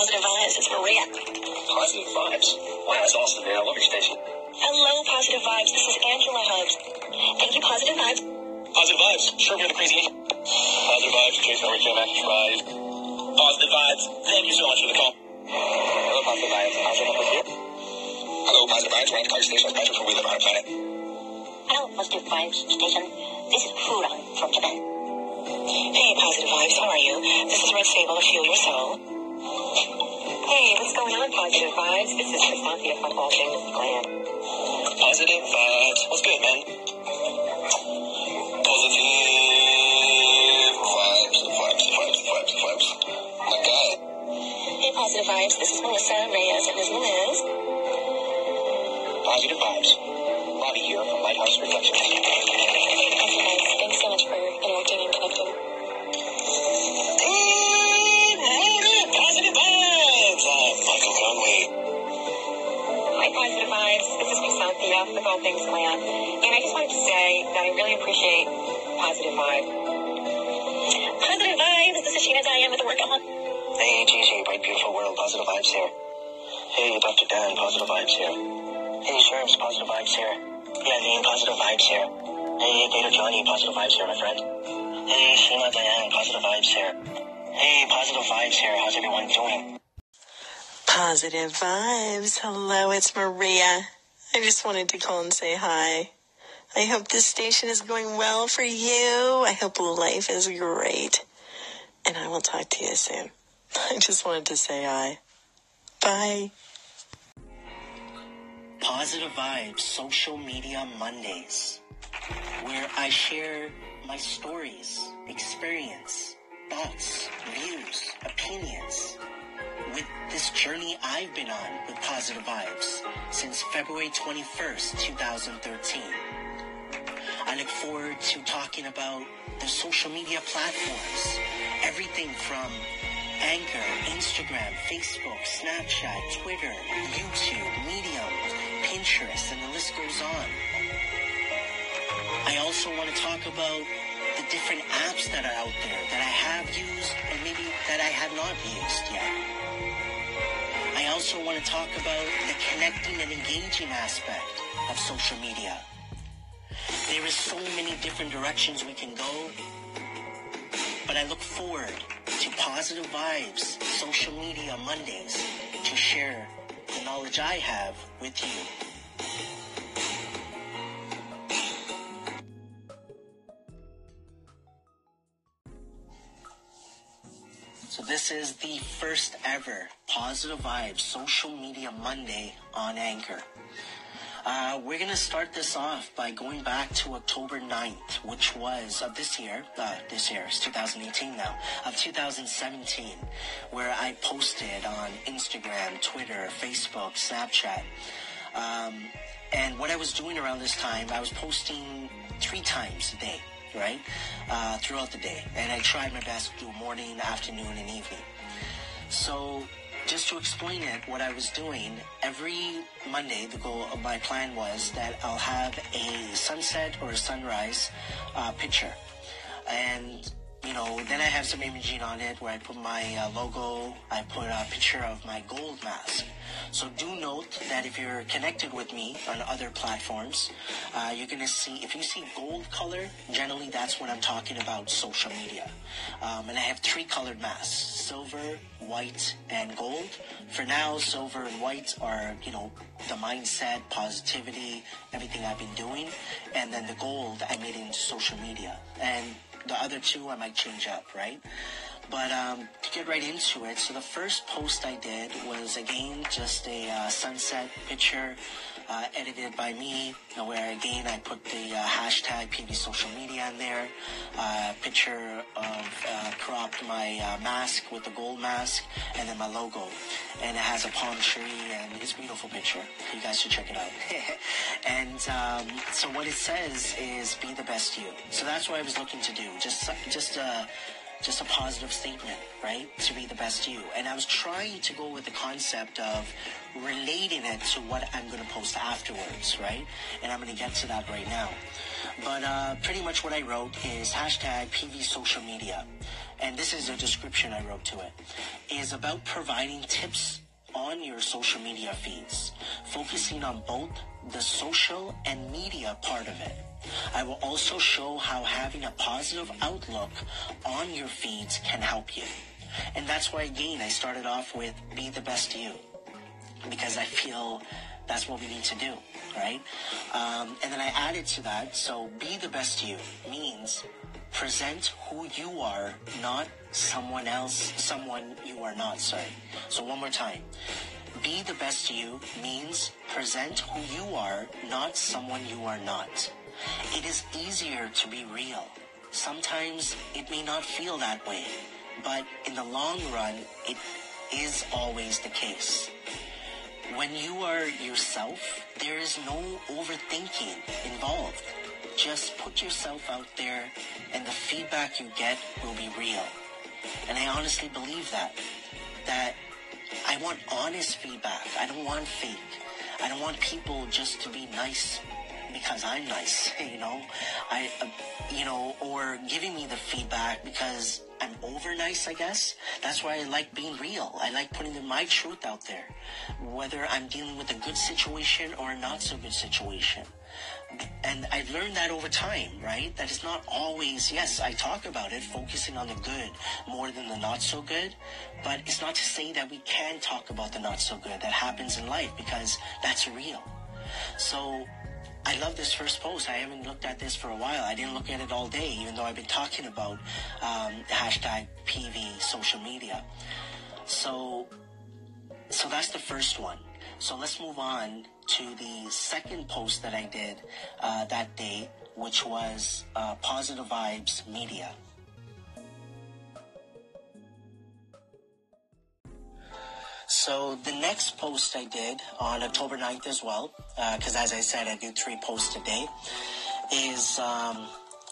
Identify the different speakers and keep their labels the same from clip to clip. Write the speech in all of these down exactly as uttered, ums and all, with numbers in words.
Speaker 1: Positive Vibes. It's Maria.
Speaker 2: Positive Vibes? Wow, that's awesome, man. I love your station.
Speaker 1: Hello, Positive Vibes. This is Angela Hubbs. Thank you, Positive Vibes.
Speaker 2: Positive Vibes. Sure, we're the crazy Asian. Positive Vibes. Jason over here, man. Right. Positive Vibes. Thank you so much for the call. Hello, Positive Vibes. Angela over here. Hello, Positive Vibes. We're at the Park Station. It's Patrick from We Live on Our Planet.
Speaker 1: Hello, Positive Vibes Station. This is Furan from Japan. Hey, Positive Vibes. How are you? This is Red Sable of Feel Your Soul. Hey, what's going on, Positive Vibes? This is Chrysanthia from All Things Glam.
Speaker 2: Positive Vibes. What's good, man? Positive Vibes. Vibes, vibes, vibes, vibes. My guy.
Speaker 1: Hey, Positive Vibes. This is Melissa Reyes and Miz Liz.
Speaker 2: Positive Vibes. Bobby here from Lighthouse Reflection.
Speaker 1: Hey, Positive Vibes. Thanks so much for interacting and connecting.
Speaker 2: Good morning, Positive Vibes. I'm Michael Conway.
Speaker 1: Hi, Positive Vibes. This is Chrysanthia with All Things Glam. And I just wanted to say that I really appreciate Positive Vibe. Positive Vibes. This is Sheena Diane with the Workout Home.
Speaker 2: Hey, Gigi, Bright Beautiful World, Positive Vibes here. Hey, Doctor Dan, Positive Vibes here. Hey, Sherms, Positive Vibes here. Yeah, Dean, Positive Vibes here. Hey, Data Johnny, Positive Vibes here, my friend. Hey, Sheena Diane, Positive Vibes here. Hey, Positive Vibes here. How's everyone doing?
Speaker 3: Positive Vibes. Hello, it's Maria. I just wanted to call and say hi. I hope this station is going well for you. I hope life is great. And I will talk to you soon. I just wanted to say hi. Bye.
Speaker 4: Positive Vibes Social Media Mondays, where I share my stories, experience, thoughts, views, opinions with this journey I've been on with Positive Vibes since February twenty-first, twenty thirteen. I look forward to talking about the social media platforms, everything from Anchor, Instagram, Facebook, Snapchat, Twitter, YouTube, Medium, Pinterest, and the list goes on. I also want to talk about the different apps that are out there that I have used and maybe that I have not used yet. I also want to talk about the connecting and engaging aspect of social media. There is so many different directions we can go, but I look forward to Positive Vibes Social Media Mondays to share the knowledge I have with you. So this is the first ever Positive Vibes Social Media Monday on Anchor. Uh, we're going to start this off by going back to October ninth, which was of this year, uh, this year, it's two thousand eighteen now, of two thousand seventeen, where I posted on Instagram, Twitter, Facebook, Snapchat. Um, and what I was doing around this time, I was posting three times a day, right, uh, throughout the day. And I tried my best to do morning, afternoon, and evening. So just to explain it, what I was doing, every Monday, the goal of my plan was that I'll have a sunset or a sunrise uh, picture. And, you know, then I have some imaging on it where I put my uh, logo, I put a picture of my gold mask. So do note that if you're connected with me on other platforms, uh, you're going to see, if you see gold color, generally that's when I'm talking about social media. Um, and I have three colored masks, silver, white, and gold. For now, silver and white are, you know, the mindset, positivity, everything I've been doing. And then the gold I made into social media. And the other two I might change up, right? But um, to get right into it, so the first post I did was, again, just a uh, sunset picture uh, edited by me, where, again, I put the uh, hashtag P V Social Media in there, uh, picture of uh, cropped my uh, mask with the gold mask, and then my logo. And it has a palm tree, and it's a beautiful picture. You guys should check it out. And um, so what it says is, be the best you. So that's what I was looking to do, just just uh Just a positive statement, right? To be the best you. And I was trying to go with the concept of relating it to what I'm going to post afterwards, right? And I'm going to get to that right now. But uh, pretty much what I wrote is hashtag P V Social Media. and this is a description I wrote to it, is about providing tips on your social media feeds, focusing on both the social and media part of it. I will also show how having a positive outlook on your feeds can help you. And that's why, again, I started off with be the best you, because I feel that's what we need to do, right? Um, and then I added to that, so be the best you means present who you are, not someone else, someone you are not, sorry. So one more time. Be the best you means present who you are, not someone you are not. It is easier to be real. Sometimes it may not feel that way, but in the long run, it is always the case. When you are yourself, there is no overthinking involved. Just put yourself out there and the feedback you get will be real. And I honestly believe that. That I want honest feedback. I don't want fake. I don't want people just to be nice because I'm nice, you know, I, uh, you know, or giving me the feedback because I'm over nice, I guess. That's why I like being real. I like putting my truth out there, whether I'm dealing with a good situation or a not so good situation. And I've learned that over time, right? That it's not always, yes, I talk about it, focusing on the good more than the not so good. But it's not to say that we can talk about the not so good that happens in life, because that's real. So I love this first post. I haven't looked at this for a while. I didn't look at it all day, even though I've been talking about um, hashtag P V social media. So, so that's the first one. So let's move on to the second post that I did uh, that day, which was uh, Positive Vibes Media. So the next post I did on October ninth as well, because uh, as I said, I do three posts a day, is um,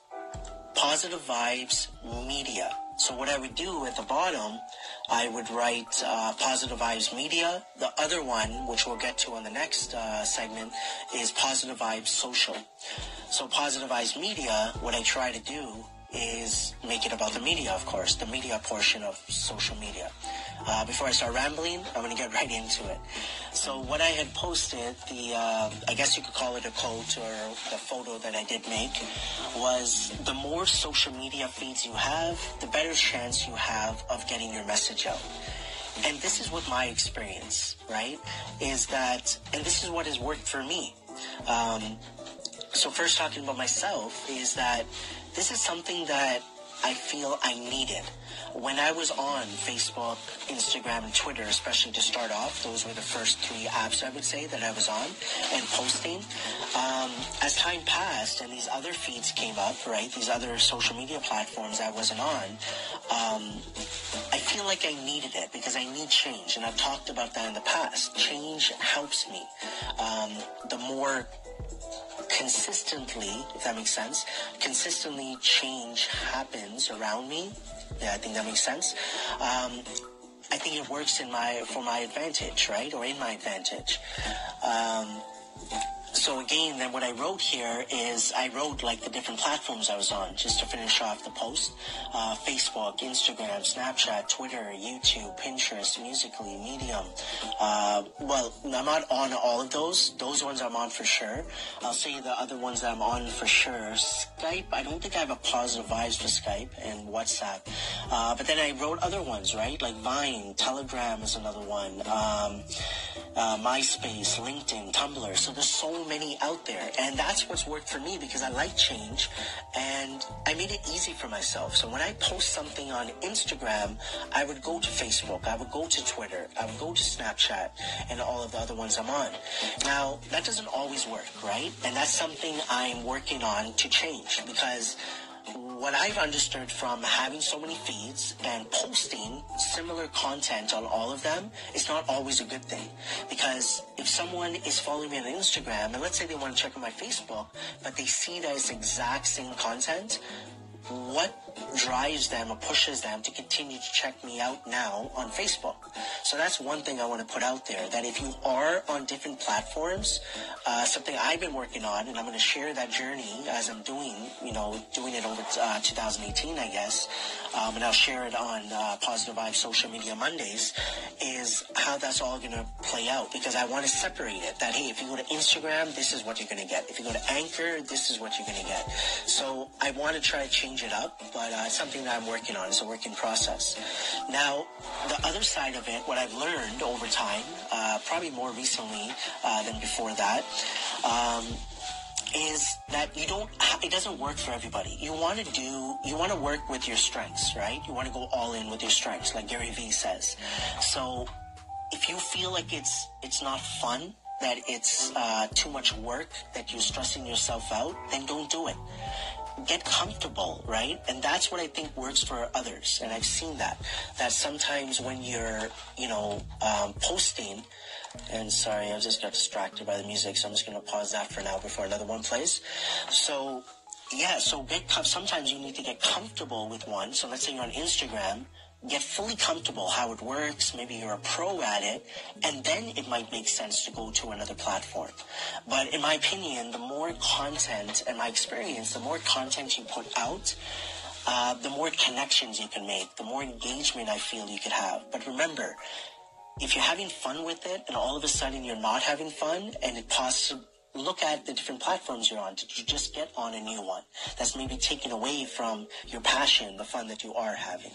Speaker 4: Positive Vibes Media. So what I would do at the bottom, I would write uh, Positive Vibes Media. The other one, which we'll get to on the next uh, segment, is Positive Vibes Social. So Positive Vibes Media, what I try to do is make it about the media, of course, the media portion of social media. Uh, before I start rambling, I'm going to get right into it. So what I had posted, the uh, I guess you could call it a quote or the photo that I did make, was the more social media feeds you have, the better chance you have of getting your message out. And this is what my experience, right, is that, and this is what has worked for me. Um, so first talking about myself is that this is something that I feel I needed. When I was on Facebook, Instagram, and Twitter, especially to start off, those were the first three apps I would say that I was on and posting. Um, as time passed and these other feeds came up, right, these other social media platforms I wasn't on, um, I feel like I needed it because I need change. And I've talked about that in the past. Change helps me. Um, the more consistently, if that makes sense, consistently change happens around me. Yeah, I think that makes sense. Um, I think it works in my for my advantage, right, or in my advantage. Um, so again, then what I wrote here is I wrote like the different platforms I was on, just to finish off the post. Uh, Facebook, Instagram, Snapchat, Twitter, YouTube, Pinterest, Musical.ly, Medium. Uh, well, I'm not on all of those. Those ones I'm on for sure. I'll say the other ones that I'm on for sure. Skype, I don't think I have a Positive Vibes for Skype, and WhatsApp. Uh, but then I wrote other ones, right? Like Vine, Telegram is another one. Um, uh, MySpace, LinkedIn, Tumblr. So there's so many out there, and that's what's worked for me because I like change, and I made it easy for myself. So when I post something on Instagram, I would go to Facebook, I would go to Twitter, I would go to Snapchat, and all of the other ones I'm on. Now, that doesn't always work, right? And that's something I'm working on to change, because what I've understood from having so many feeds and posting similar content on all of them, it's not always a good thing. Because if someone is following me on Instagram, and let's say they want to check out my Facebook, but they see that it's exact same content, what drives them or pushes them to continue to check me out now on Facebook. So that's one thing I want to put out there, that if you are on different platforms, uh, something I've been working on, and I'm going to share that journey as I'm doing, you know, doing it over uh, two thousand eighteen, I guess, um, and I'll share it on uh, Positive Vibes Social Media Mondays, is how that's all going to play out, because I want to separate it, that, hey, if you go to Instagram, this is what you're going to get. If you go to Anchor, this is what you're going to get. So I want to try to change it up, but uh, it's something that I'm working on. It's a work in process. Now, the other side of it, what I've learned over time, uh, probably more recently uh, than before that, um, is that you don't, it doesn't work for everybody. You want to do, you want to work with your strengths, right? You want to go all in with your strengths, like Gary Vee says. So if you feel like it's, it's not fun, that it's uh, too much work, that you're stressing yourself out, then don't do it. Get comfortable, right? And that's what I think works for others. And I've seen that, that sometimes when you're, you know, um, posting, and sorry, I just got distracted by the music, so I'm just going to pause that for now before another one plays. So, yeah, so get, sometimes you need to get comfortable with one. So let's say you're on Instagram, get fully comfortable how it works. Maybe you're a pro at it, and then it might make sense to go to another platform. But in my opinion, the more content, and my experience, the more content you put out, uh, the more connections you can make, the more engagement I feel you could have. But remember, if you're having fun with it and all of a sudden you're not having fun, and it possibly, look at the different platforms you're on. Did you just get on a new one that's maybe taken away from your passion, the fun that you are having?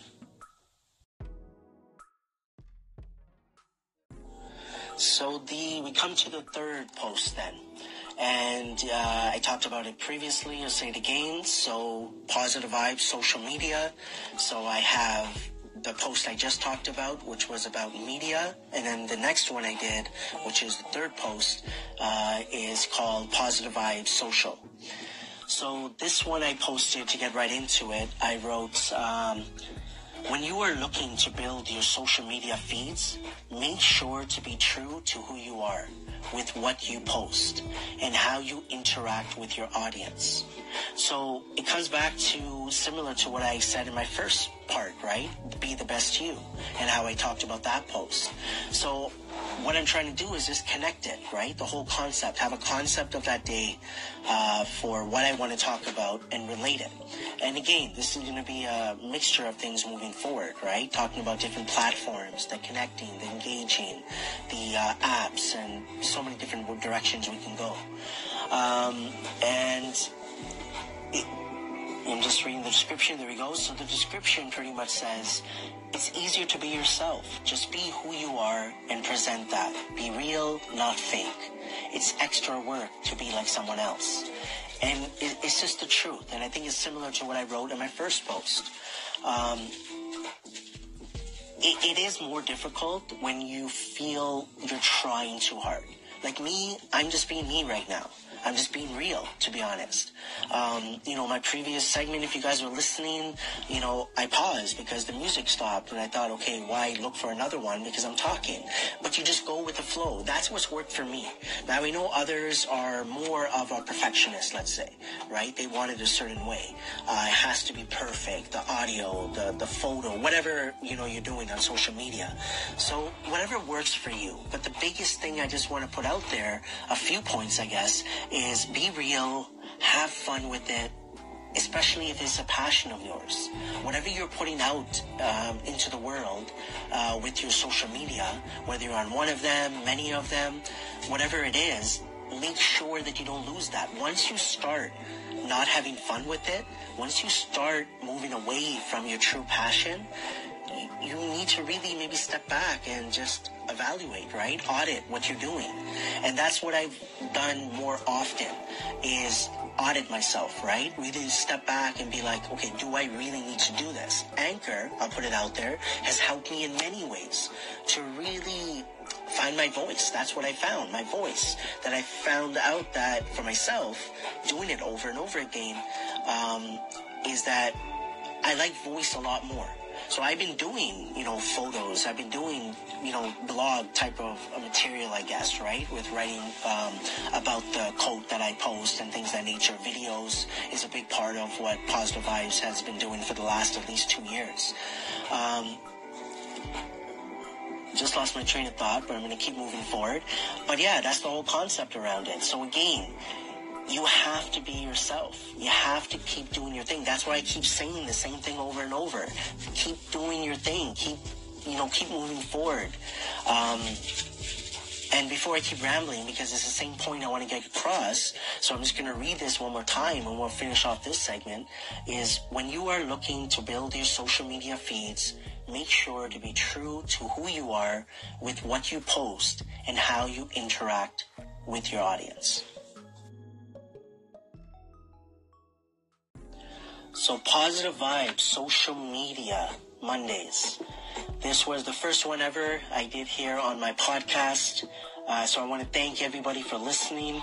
Speaker 4: So the we come to the third post then, and uh, I talked about it previously. I'll say it again. So Positive Vibes Social Media. So I have the post I just talked about, which was about media, and then the next one I did, which is the third post, uh, is called Positive Vibes Social. So this one I posted, to get right into it, I wrote, um, when you are looking to build your social media feeds, make sure to be true to who you are with what you post and how you interact with your audience. So it comes back to similar to what I said in my first part, right? Be the best you, and how I talked about that post. So what I'm trying to do is just connect it, right? The whole concept, have a concept of that day uh, for what I want to talk about and relate it. And again, this is going to be a mixture of things moving forward, right? Talking about different platforms, the connecting, the engaging, the uh, apps, and so many different directions we can go. Um, and it, I'm just reading the description. There we go. So the description pretty much says, it's easier to be yourself. Just be who you are and present that. Be real, not fake. It's extra work to be like someone else. And it, it's just the truth. And I think it's similar to what I wrote in my first post. Um, it, it is more difficult when you feel you're trying too hard. Like me, I'm just being me right now. I'm just being real, to be honest. Um, you know, my previous segment, if you guys were listening, you know, I paused because the music stopped, and I thought, okay, why look for another one, because I'm talking. But you just go with the flow. That's what's worked for me. Now, we know others are more of a perfectionist, let's say, right? They want it a certain way. Uh, it has to be perfect, the audio, the, the photo, whatever, you know, you're doing on social media. So whatever works for you. But the biggest thing I just want to put out there, a few points, I guess, is be real, have fun with it, especially if it's a passion of yours. Whatever you're putting out um, into the world uh, with your social media, whether you're on one of them, many of them, whatever it is, make sure that you don't lose that. Once you start not having fun with it, once you start moving away from your true passion, you need to really maybe step back and just evaluate, right? Audit what you're doing. And that's what I've done more often, is audit myself, right? Really step back and be like, okay, do I really need to do this? Anchor, I'll put it out there, has helped me in many ways to really find my voice. That's what I found, my voice. That I found out that for myself, doing it over and over again, um, is that I like voice a lot more. So I've been doing, you know, photos. I've been doing, you know, blog type of material, I guess, right? With writing um, about the quote that I post and things of that nature. Videos is a big part of what Positive Vibes has been doing for the last at least two years. Um, just lost my train of thought, but I'm going to keep moving forward. But yeah, that's the whole concept around it. So again, you have to be yourself. You have to keep doing your thing. That's why I keep saying the same thing over and over. Keep doing your thing. Keep, you know, keep moving forward. Um, and before I keep rambling, because it's the same point I want to get across, so I'm just going to read this one more time and we'll finish off this segment, is when you are looking to build your social media feeds, make sure to be true to who you are with what you post and how you interact with your audience. So Positive Vibes, Social Media Mondays. This was the first one ever I did here on my podcast. Uh, so I want to thank everybody for listening.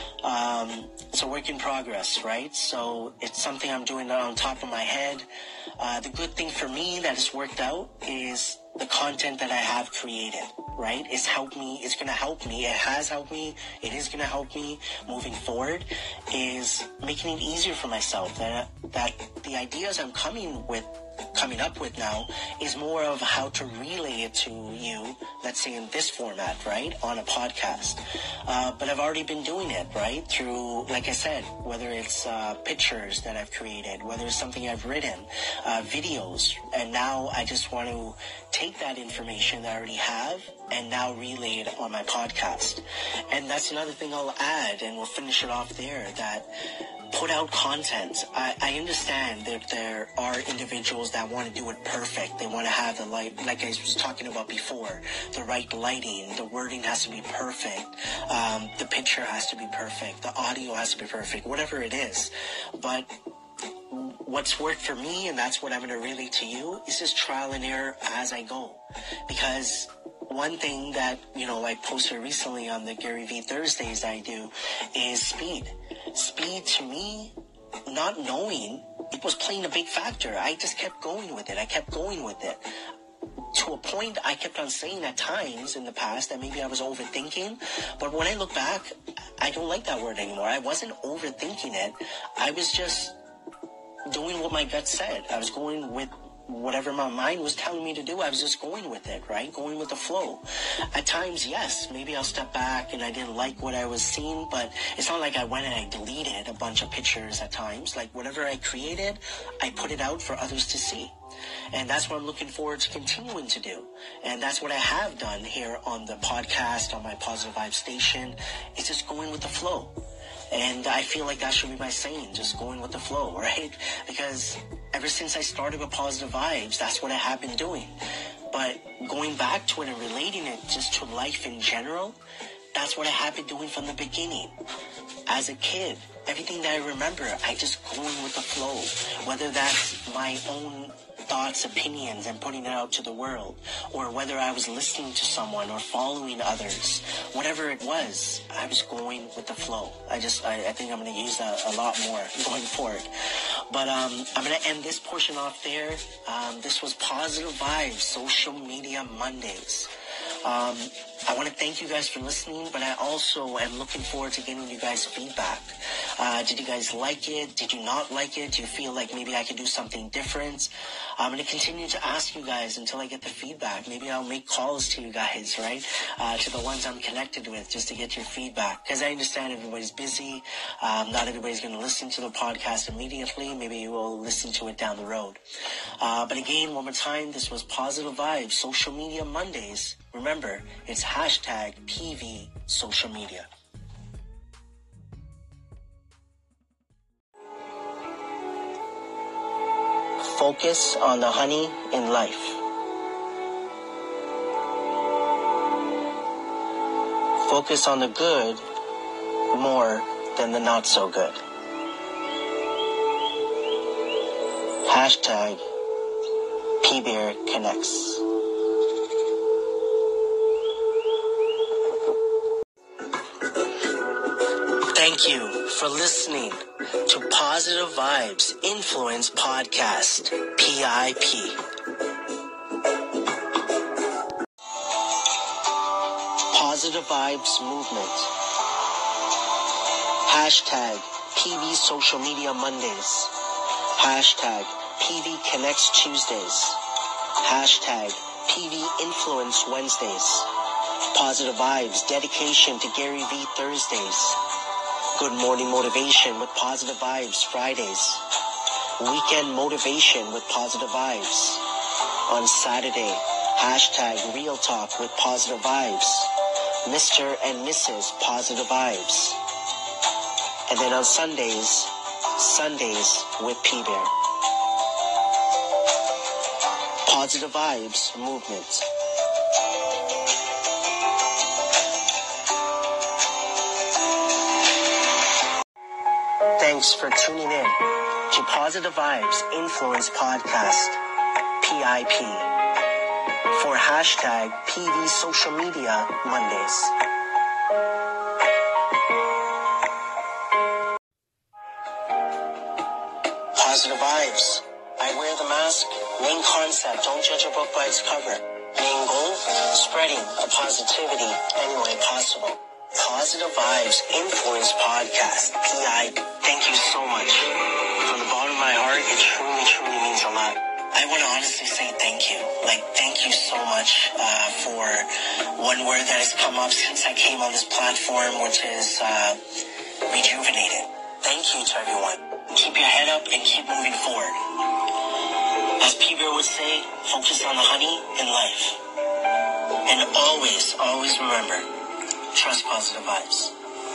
Speaker 4: Um, it's a work in progress, right? So it's something I'm doing on top of my head. Uh, the good thing for me that has worked out is the content that I have created, right? It's helped me. It's going to help me. It has helped me. It is going to help me moving forward, is making it easier for myself. That, that the ideas I'm coming with, coming up with now is more of how to relay it to you, let's say in this format, right? On a podcast. Uh, but I've already been doing it, right? Through, like I said, whether it's uh, pictures that I've created, whether it's something I've written, uh, videos, and now I just want to take that information that I already have and now relay it on my podcast. And that's another thing I'll add, and we'll finish it off there, that put out content. I, I understand that there are individuals that want to do it perfect. They want to have the light, like I was talking about before, the right lighting, the wording has to be perfect, um, the picture has to be perfect, the audio has to be perfect, whatever it is. But what's worked for me, and that's what I'm going to relay to you, is just trial and error as I go. Because one thing that, you know, I posted recently on the Gary V Thursdays I do is speed. Speed to me, not knowing, it was playing a big factor. I just kept going with it. I kept going with it. To a point I kept on saying at times in the past that maybe I was overthinking. But when I look back, I don't like that word anymore. I wasn't overthinking it. I was just doing what my gut said. I was going with whatever my mind was telling me to do. I was just going with it, right? Going with the flow. At times, yes, maybe I'll step back and I didn't like what I was seeing, but it's not like I went and I deleted a bunch of pictures at times. Like whatever I created, I put it out for others to see. And that's what I'm looking forward to continuing to do. And that's what I have done here on the podcast, on my Positive Vibes station. It's just going with the flow. And I feel like that should be my saying, just going with the flow, right? Because ever since I started with Positive Vibes, that's what I have been doing. But going back to it and relating it just to life in general, that's what I have been doing from the beginning. As a kid, everything that I remember, I just going with the flow. Whether that's my own thoughts, opinions, and putting it out to the world, or whether I was listening to someone or following others, whatever it was, I was going with the flow. I just, I, I think I'm going to use that a lot more going forward. But um, I'm going to end this portion off there. Um, this was Positive Vibes, Social Media Mondays. Um, I want to thank you guys for listening, but I also am looking forward to getting you guys feedback. Uh, did you guys like it? Did you not like it? Do you feel like maybe I could do something different? I'm going to continue to ask you guys until I get the feedback. Maybe I'll make calls to you guys, right? Uh, to the ones I'm connected with, just to get your feedback. Because I understand everybody's busy. Um, not everybody's going to listen to the podcast immediately. Maybe you will listen to it down the road. Uh, but again, one more time, this was Positive Vibes, Social Media Mondays. Remember, it's hashtag P V Social Media. Focus on the honey in life. Focus on the good more than the not so good. Hashtag P Bear Connects. Thank you for listening to Positive Vibes Influence Podcast, P I P. Positive Vibes Movement. Hashtag P V Social Media Mondays. Hashtag P V Connects Tuesdays. Hashtag P V Influence Wednesdays. Positive Vibes Dedication to Gary V Thursdays. Good Morning Motivation with Positive Vibes Fridays. Weekend Motivation with Positive Vibes. On Saturday, hashtag Real Talk with Positive Vibes. Mister and Missus Positive Vibes. And then on Sundays, Sundays with P-Bear. Positive Vibes Movement. Thanks for tuning in to Positive Vibes Influence Podcast, P I P, for hashtag P V Social Media Mondays. Positive Vibes. I wear the mask. Main concept, don't judge a book by its cover. Main goal, spreading a positivity any way possible. Positive Vibes Influence Podcast, P I. Thank you so much. From the bottom of my heart, it truly, truly means a lot. I want to honestly say thank you. Like, thank you so much uh, for one word that has come up since I came on this platform, which is uh, rejuvenated. Thank you to everyone. Keep your head up and keep moving forward. As P-Bear would say, focus on the honey in life. And always, always remember, trust Positive Vibes.